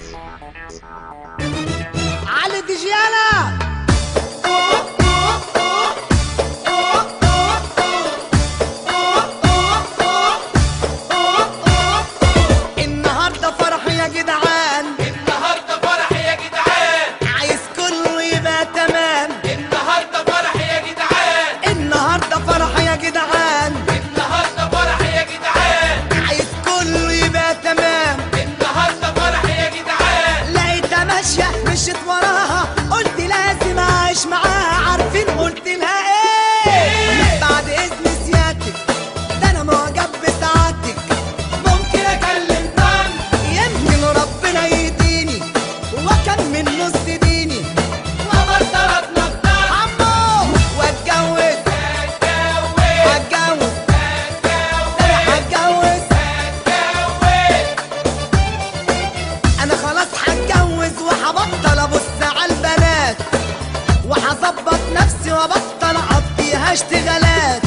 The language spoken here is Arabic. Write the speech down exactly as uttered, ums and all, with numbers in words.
علي دجيالة النهارده فرح يا جدعان، النهارده فرح يا جدعان، عايز كله يبقى تمام. النهارده فرح يا جدعان، النهارده فرح يا جدعان، النهارده فرح يا جدعان، عايز كله يبقى تمام. النهارده فرح يا جدعان. لقيتها ماشية مشيت وراها، قلت لازم اعيش معاها. عارفين قلت لها ايه؟ بعد اذن سيادتك ده انا معجب بسعادتك، ممكن اكلم طن يمكن ربنا يهديني واكمل نص ديني وابطل اتنطط عمو واتجوز. اتجوز هتجوز انا هتجوز، انا خلاص هتجوز وهبطل ابص على البنات، وهظبط نفسي وابطل اقضيها اشتغالات.